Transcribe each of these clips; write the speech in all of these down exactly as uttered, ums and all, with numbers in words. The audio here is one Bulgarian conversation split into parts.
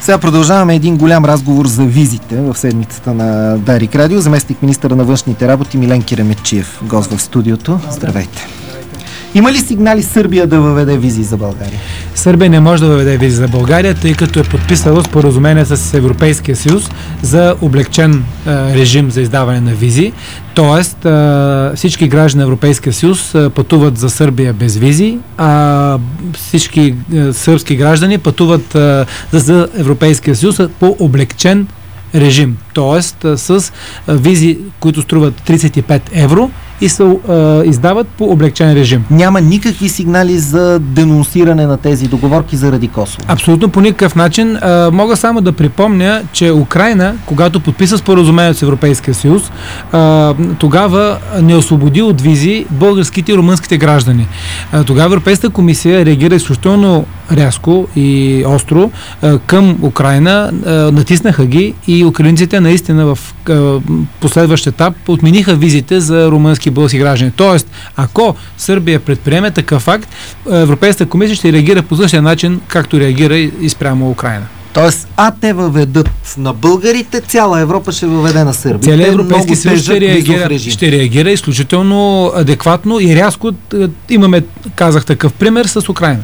Сега продължаваме един голям разговор за визите в седмицата на Дарик Радио. Заместник министъра на външните работи Милен Киреметчиев, гост в студиото. Здравейте. Има ли сигнали Сърбия да въведе визи за България? Сърбия не може да въведе визи за България, тъй като е подписала споразумение с Европейския съюз за облегчен а, режим за издаване на визи. Тоест а, всички граждани на Европейския съюз а, пътуват за Сърбия без визи, а всички а, сърбски граждани пътуват а, за Европейския съюз по облегчен режим. Тоест а, с а, визи, които струват тридесет и пет евро и се а, издават по облегчен режим. Няма никакви сигнали за денонсиране на тези договорки заради Косово? Абсолютно по никакъв начин. А, мога само да припомня, че Украйна, когато подписа споразумение с Европейския съюз, а, тогава не освободи от визи българските и румънските граждани. А, тогава Европейската комисия реагира изключително рязко и остро а, към Украйна, а, натиснаха ги и украинците наистина в а, последващ етап отмениха визите за румънски и български граждани. Тоест, ако Сърбия предприеме такъв факт, Европейската комисия ще реагира по същия начин, както реагира и спрямо Украйна. Тоест, а те въведат на българите, цяла Европа ще въведе на Сърбия. Целият Европейски съюз ще реагира, ще реагира изключително адекватно и рязко. Имаме, казах, такъв пример с Украйна.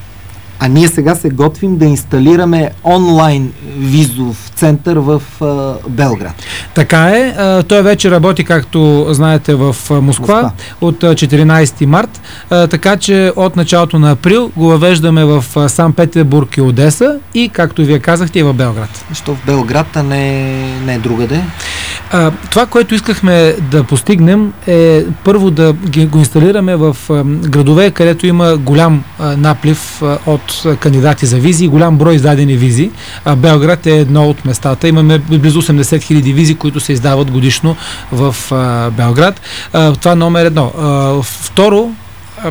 А ние сега се готвим да инсталираме онлайн визов център в а, Белград. Така е. А, той вече работи, както знаете, в Москва, Москва. от четиринайсети март. А, така че от началото на април го въвеждаме в Санкт-Петербург и Одеса и, както вие казахте, и в Белград. Защо в Белград, а не, не другаде? А, това, което искахме да постигнем е първо да ги, го инсталираме в а, градове, където има голям а, наплив а, от кандидати за визи и голям брой издадени визи. А, Белград е едно от местата. Имаме близо осемдесет хиляди визи, които се издават годишно в а, Белград. А, това номер едно. А, второ, а,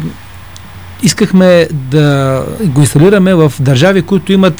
искахме да го инсталираме в държави, които имат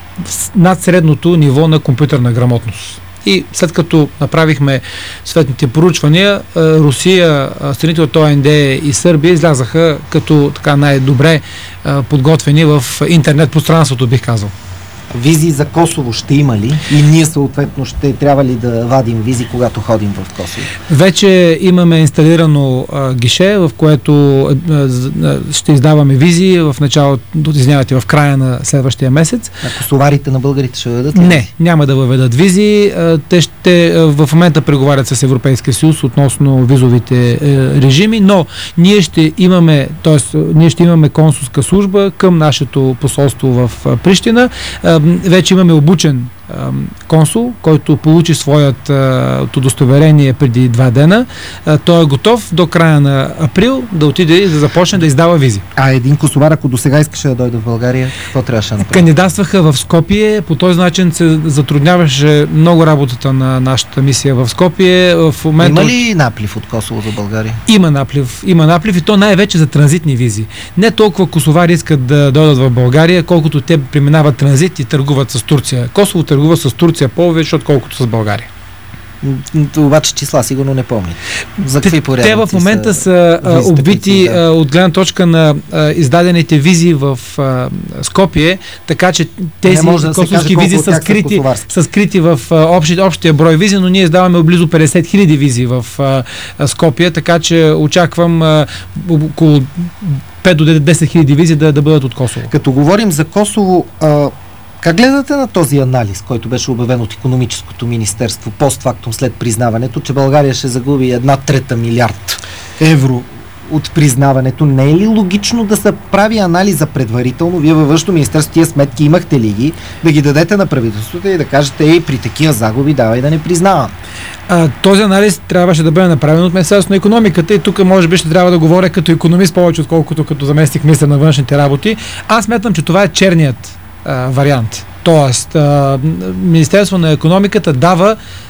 над средното ниво на компютърна грамотност. И след като направихме съответните проучвания, Русия, страните от О Н Д и Сърбия излязаха като така най-добре подготвени в интернет пространството, бих казал. Визи за Косово ще има ли? И ние съответно ще трябва ли да вадим визи, когато ходим в Косово? Вече имаме инсталирано а, гише, в което а, а, ще издаваме визи в началото, извинявайте, в края на следващия месец. А косоварите на българите ще въведат ли? Не, няма да въведат визи. А, те ще а, в момента преговарят с Европейския съюз относно визовите а, режими, но ние ще имаме, т.е. ние ще имаме консулска служба към нашето посолство в а, Прищина. А, вече имаме обучен а, консул, който получи своят а, удостоверение преди два дена. А, той е готов до края на април да отиде и да започне да издава визи. А един косовар, ако до сега искаше да дойде в България, какво трябваше да направи? Кандидатстваха в Скопие. По този начин се затрудняваше много работата на нашата мисия в Скопие. В момента... Има ли наплив от Косово за България? Има наплив. Има наплив и то най-вече за транзитни визи. Не толкова косовари искат да дойдат в България, колкото те преминават транзит и търгуват с Турция. Косово търгува с Турция повече, отколкото с България. Обаче числа сигурно не помня. За какви порядъци? Те в момента са, са обвити да. от гледна точка на а, издадените визи в а, Скопие, така че тези да косовски визи са скрити, са скрити в а, общи, общия брой визи, но ние издаваме близо петдесет хиляди визи в а, Скопие, така че очаквам а, около пет до десет хиляди визи да, да бъдат от Косово. Като говорим за Косово, а, как гледате на този анализ, който беше обявен от Икономическото министерство постфактум след признаването, че България ще загуби една трета милиард евро от признаването? Не е ли логично да се прави анализа предварително? Вие във Външно министерство тия сметки имахте ли ги? Да ги дадете на правителството и да кажете, ей, при такива загуби давай да не признавам. А, този анализ трябваше да бъде направен от Министерството на икономиката и тук може би ще трябва да говоря като икономист повече, отколкото като заместник министър на външните работи. Аз смятам, че това е черният а, вариант. Тоест, а, Министерство на икономиката дава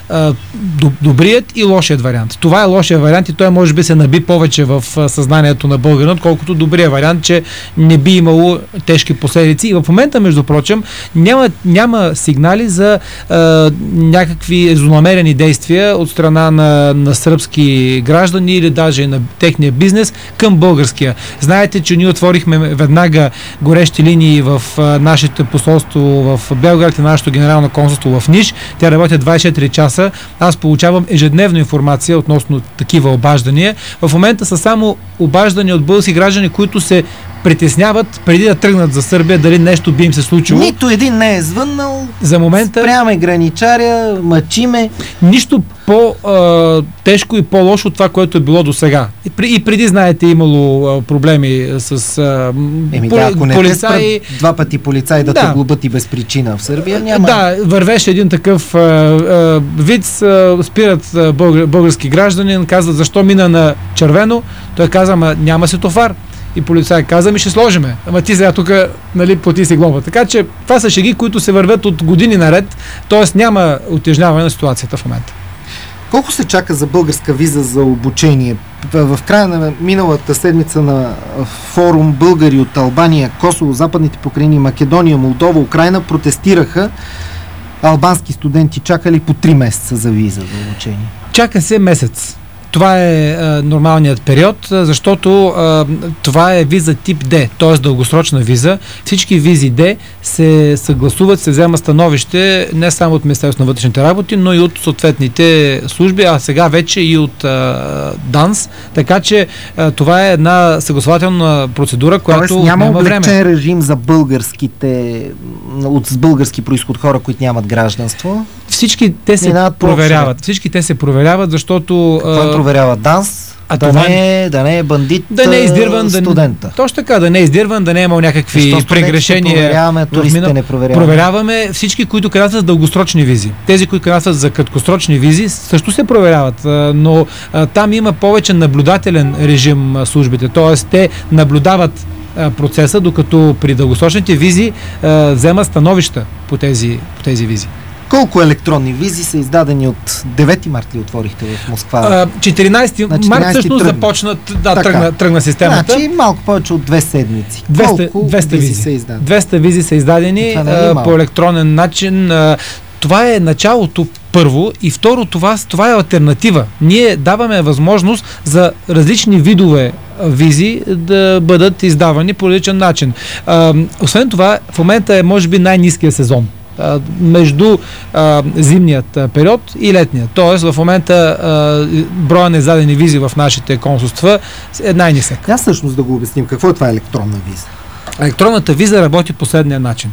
а, добрият и лошият вариант. Това е лошият вариант и той може би се наби повече в съзнанието на българина, отколкото добрият вариант, че не би имало тежки последици. И в момента, между прочим, няма, няма сигнали за а, някакви злонамерени действия от страна на, на сръбски граждани или даже на техния бизнес към българския. Знаете, че ние отворихме веднага горещи линии в а, нашето посолство в Белград и нашето генерално консулство в Ниш. Тя работи двайсет и четири часа. Аз получавам ежедневно информация относно такива обаждания. В момента са само обаждания от български граждани, които се притесняват преди да тръгнат за Сърбия, дали нещо би им се случило. Нито един не е звъннал. За момента спряме граничаря, мъчиме. Нищо по-тежко и по-лошо от това, което е било до сега. И, при, и преди, знаете, имало а, проблеми с а, Еми, поли, да, ако не полицаи. Два пъти полицаи да, да те глобят и без причина в Сърбия, няма. Да, вървеше един такъв а, а, виц, а, спират а, българ, български гражданин, казват защо мина на червено. Той каза, ама няма светофар. И полицай каза, ми ще сложиме. Ама ти сега тук, нали, плати си глоба. Така че това са шеги, които се вървят от години наред, т.е. няма утежняване на ситуацията в момента. Колко се чака за българска виза за обучение? В края на миналата седмица на форум българи от Албания, Косово, Западните покрайнини, Македония, Молдова, Украйна протестираха. Албански студенти чакали по три месеца за виза за обучение. Чака се месец. Това е а, нормалният период, защото а, това е виза тип D, т.е. дългосрочна виза. Всички визи D се съгласуват, се взема становище не само от Министерството на вътрешните работи, но и от съответните служби, а сега вече и от а, ДАНС. Така че а, това е една съгласователна процедура, която Тоест, няма няма време. облегчен режим за българските, от с български произход хора, които нямат гражданство? Всички те се Минават проверяват. Всички те се проверяват, защото... Какво е проверява ДАНС? А да, това... не е, да не е бандит, да не е издирван, студента. Да, точно така, да не е издирван, да не е имал някакви Защо прегрешения. Проверяваме, туристите не проверяваме. Проверяваме всички, които кандидатстват за дългосрочни визи. Тези, които кандидатстват за краткосрочни визи, също се проверяват, но а, там има повече наблюдателен режим а, службите, т.е. те наблюдават а, процеса, докато при дългосрочните визи а, вземат становища по тези, по тези визи. Колко електронни визи са издадени от девети март ли отворихте в Москва? А, четиринайсети март всъщност започна, да, тръгна, тръгна системата. Значи малко повече от две седмици. двеста, Колко двеста визи визи са издадени? двеста визи са издадени а, по електронен начин. А, това е началото първо и второ, това, това е алтернатива. Ние даваме възможност за различни видове визи да бъдат издавани по различен начин. А, освен това, в момента е може би най-ниския сезон между а, зимният а, период и летният. Тоест в момента а, броя на издадени визи в нашите консулства е най-нисък. Аз всъщност да го обясним. Какво е това електронна виза? Електронната виза работи последния начин.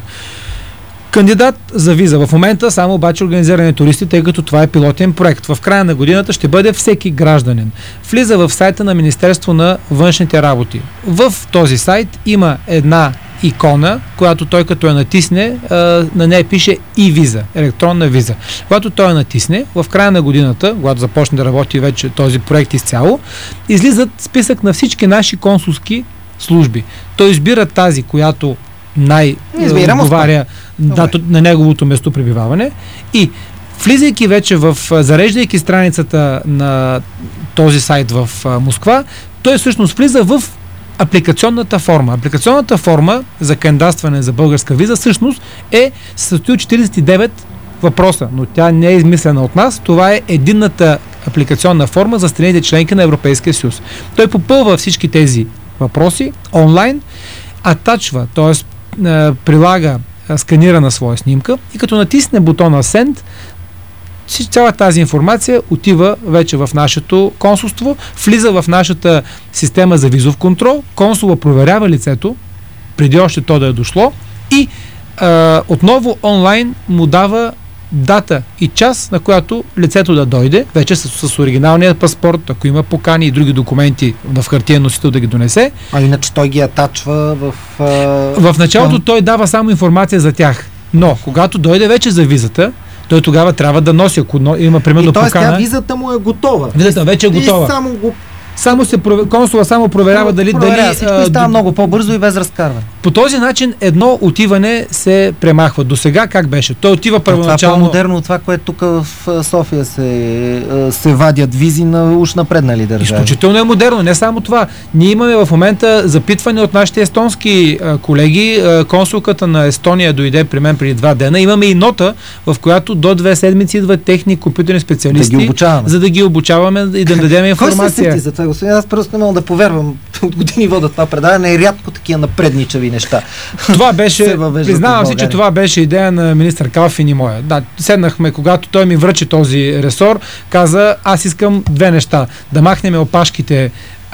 Кандидат за виза. В момента само обаче организирани туристи, тъй като това е пилотен проект. В края на годината ще бъде всеки гражданин. Влиза в сайта на Министерство на външните работи. В този сайт има една икона, която той като я натисне, на нея пише и виза, електронна виза. Когато той я натисне, в края на годината, когато започне да работи вече този проект изцяло, излизат списък на всички наши консулски служби. Той избира тази, която най-отговаря да, на неговото местопребиваване и влизайки вече в, зареждайки страницата на този сайт в Москва, той всъщност влиза в апликационната форма. Апликационната форма за кандидатстване за българска виза всъщност е състои от четирийсет и девет въпроса, но тя не е измислена от нас. Това е единната апликационна форма за страните членки на Европейския съюз. Той попълва всички тези въпроси онлайн, атачва, т.е. прилага сканирана своя снимка и като натисне бутона Send, цяла тази информация отива вече в нашето консулство, влиза в нашата система за визов контрол, консула проверява лицето, преди още то да е дошло и а, отново онлайн му дава дата и час, на която лицето да дойде, вече с, с оригиналния паспорт, ако има покани и други документи в хартиен носител да ги донесе. А иначе той ги атачва в... А... В началото той дава само информация за тях, но когато дойде вече за визата, той тогава трябва да носи, ако има примерно покана. И т.е. тя визата му е готова. Визата вече е готова. И само го... Само се, консула само проверява дали... Проверява, дали всичко а, става много по-бързо и без разкарване. По този начин едно отиване се премахва. До сега как беше? Той отива първоначално... Това е по-модерно от това, което тук в София се, се вадят визи на уж напреднали държави. Изключително е модерно. Не само това. Ние имаме в момента запитване от нашите естонски а, колеги. А, консулката на Естония дойде при мен преди два дена. Имаме и нота, в която до две седмици идват техни компютърни специалисти, да ги за да ги обучаваме и да дадем информация. Кой се сети за това, господин? Аз просто не мога да повярвам. От години водят това предаване. Е рядко такива напредничави неща. Това беше, признавам си, че това беше идея на министър Калфин и моя. Да, седнахме, когато той ми връчи този ресор, каза, аз искам две неща. Да махнем опашките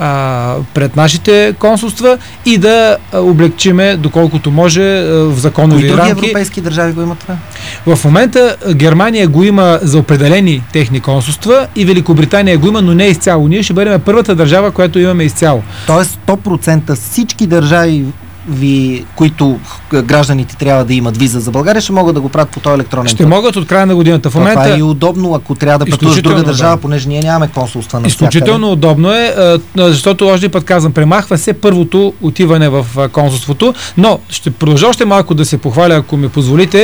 а, пред нашите консулства и да облегчиме, доколкото може, в законови Кои рамки. Други европейски държави го имат това? В момента Германия го има за определени техни консулства и Великобритания го има, но не изцяло. Ние ще бъдем първата държава, която имаме изцяло. Тоест сто процента всички държави, ви, които гражданите трябва да имат виза за България, ще могат да го правят по този електронен Ще път. могат от края на годината. В момента... Това е и удобно, ако трябва да пътуваш в друга държава, да. Понеже ние нямаме консулства на Изключително всякъде. Удобно е, защото още път казвам, премахва се първото отиване в консулството, но ще продължа още малко да се похваля, ако ми позволите.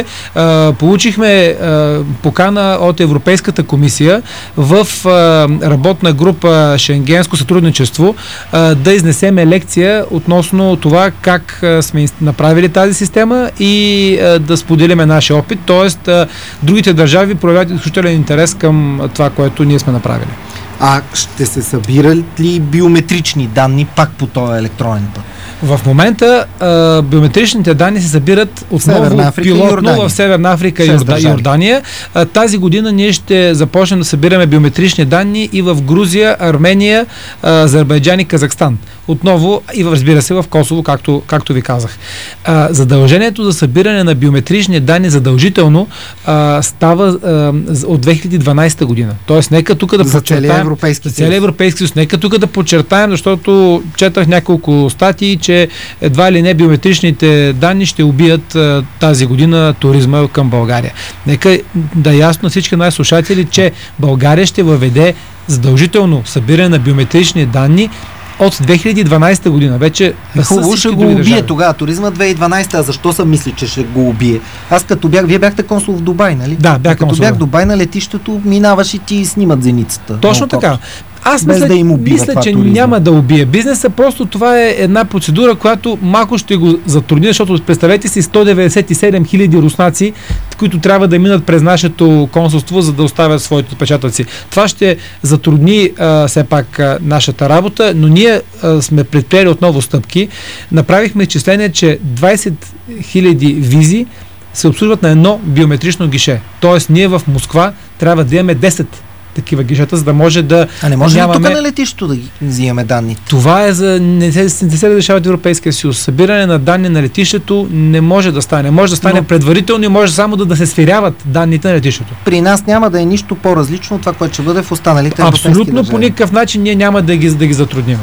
Получихме покана от Европейската комисия в работна група Шенгенско сътрудничество да изнесеме лекция относно това как сме направили тази система и а, да споделиме нашия опит, т.е. другите държави проявяват изключителен интерес към това, което ние сме направили. А ще се събират ли биометрични данни пак по този електронен път? В момента а, биометричните данни се събират отново пилотно в Северна Африка и Йорда, Йордания. А, тази година ние ще започнем да събираме биометрични данни и в Грузия, Армения, а, Азербайджан и Казахстан. Отново и разбира се в Косово, както, както ви казах. А, задължението за събиране на биометрични данни задължително а, става а, от две хиляди и дванадесета година. Тоест, нека тук да за подчертаем... целия Европейски съюз. Целия Европейски съюз. Нека тук да подчертаем, защото четах няколко статии, че едва ли не биометричните данни ще убият а, тази година туризма към България. Нека да е ясно всички наши слушатели, че България ще въведе задължително събиране на биометрични данни от две хиляди и дванадесета година. Вече хубаво ще го убие държави. Тогава туризма две хиляди и дванадесета, а защо съм мисли, че ще го убие? Аз като бях, вие бяхте консул в Дубай, нали? Да, бях като консул. бях в Дубай на летището, минаваш и ти снимат зеницата. Точно така. Аз без мисля, да им убива мисля че туризма. Няма да убие бизнеса, просто това е една процедура, която малко ще го затрудни, защото представете си сто деветдесет и седем хиляди руснаци, които трябва да минат през нашето консулство, за да оставят своите отпечатъци. Това ще затрудни а, все пак а, нашата работа, но ние а, сме предприели отново стъпки. Направихме изчисление, че двадесет хиляди визи се обслужват на едно биометрично гише. Тоест ние в Москва трябва да имаме десет такива гишета, за да може да... А не може нямаме... ли тук на летището да ги взимаме данни? Това е за... Не се, не се разрешава от Европейския съюз. Събиране на данни на летището не може да стане. Може да стане Но... предварително и може само да, да се сверяват данните на летището. При нас няма да е нищо по-различно от това, което ще бъде в останалите европейски Абсолютно държави. По никакъв начин ние няма да ги, да ги затрудним.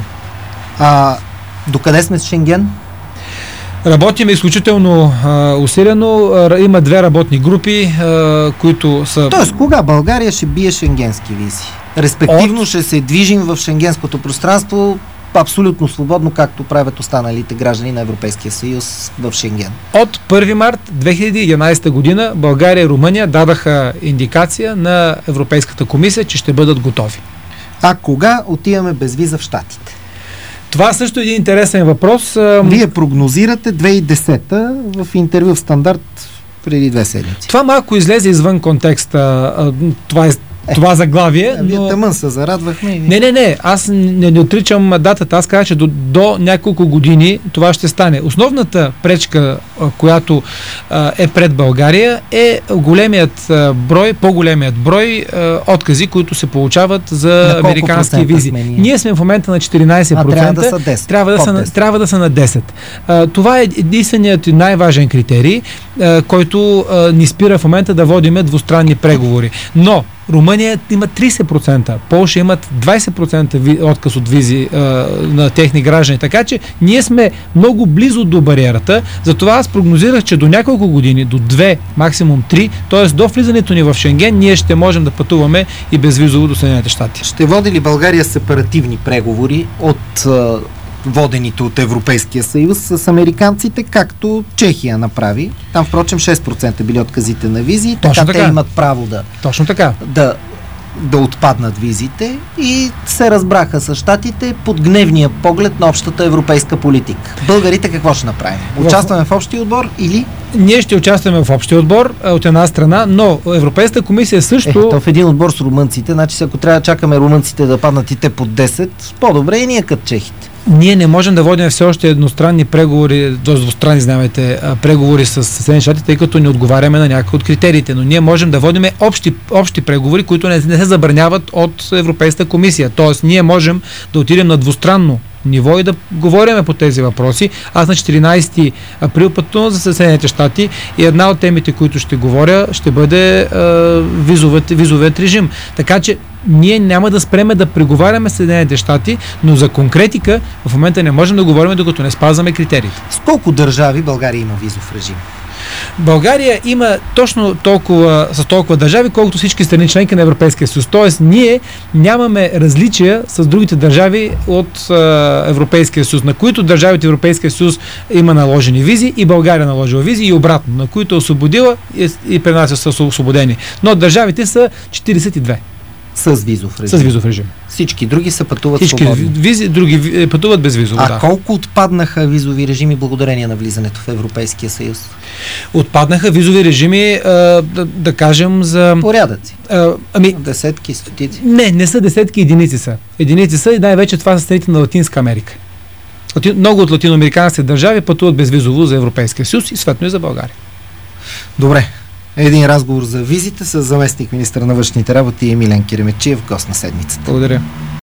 А докъде сме с Шенген? Работим изключително а, усилено. А, има две работни групи, а, които са... Тоест, кога България ще бие шенгенски визи? Респективно От... ще се движим в шенгенското пространство абсолютно свободно, както правят останалите граждани на Европейския съюз в Шенген. От първи март две хиляди и единадесета година България и Румъния дадаха индикация на Европейската комисия, че ще бъдат готови. А кога отиваме без виза в Щатите? Това също е един интересен въпрос. Вие прогнозирате две хиляди и десета в интервю в Стандарт преди две седмици. Това малко излезе извън контекста. Това е Е, това заглавие. Вие но... тъмън се зарадвахме. И... Не, не, не. Аз не, не отричам датата. Аз казах, че до, до няколко години това ще стане. Основната пречка, която а, е пред България, е големият а, брой, по-големият брой а, откази, които се получават за американски визи. Сме ние? ние сме в момента на четиринадесет процента. А трябва да са десет. Трябва да, са, десет. трябва да са на десет. А, това е единственият и най-важен критерий, а, който а, ни спира в момента да водиме двустранни преговори. Но Румъния има тридесет процента, Полша имат двадесет процента отказ от визи а, на техни граждани, така че ние сме много близо до бариерата, затова аз прогнозирах, че до няколко години, до две, максимум три, т.е. до влизането ни в Шенген, ние ще можем да пътуваме и безвизово до Съединените щати. Ще води ли България сепаративни преговори от а, водените от Европейския съюз с американците, както Чехия направи. Там, впрочем, шест процента били отказите на визи, така, Точно така те имат право да, Точно така. да, да отпаднат визите и се разбраха с щатите под гневния поглед на общата европейска политика. Българите какво ще направим? Участваме в общия отбор или? Ние ще участваме в общия отбор от една страна, но Европейската комисия също... Е, то в един отбор с румънците, значи ако трябва да чакаме румънците да паднат и те под десет, по-добре и ние като чехите. Ние не можем да водим все още едностранни преговори, т.е. двустранни, знаете, преговори с Съединените щати, тъй като не отговаряме на някои от критериите. Но ние можем да водим общи, общи преговори, които не, не се забраняват от Европейската комисия. Тоест, ние можем да отидем на двустранно ниво и да говорим по тези въпроси. Аз на четиринайсети април пътувам за Съединените щати и една от темите, които ще говоря, ще бъде е, визовият, визовият режим. Така че ние няма да спреме да преговаряме с Съединените щати, но за конкретика в момента не можем да говорим, докато не спазваме критериите. С колко държави България има визов режим? България има точно толкова, с толкова държави, колкото всички страни членки на Европейския съюз. Тоест, ние нямаме различия с другите държави от е, Европейския съюз, на които държавите Европейския съюз има наложени визи и България наложила визи и обратно, на които е освободила и, и при нас са освободени. Но държавите са четирийсет и две. С визов режим. С визов режим. Всички други са пътуват Всички свободно. визи, други пътуват без визово. А да. колко отпаднаха визови режими благодарение на влизането в Европейския съюз? Отпаднаха визови режими, а, да, да кажем, за... Порядъци. А, ами, Десетки, стотици. Не, не са десетки, единици са. Единици са и най-вече това са страните на Латинска Америка. Лати... Много от латиноамериканските държави пътуват безвизово за Европейския съюз и съответно и за България. Добре. Един разговор за визите с заместник министър на външните работи Милен Киремечиев, гост на седмицата. Благодаря.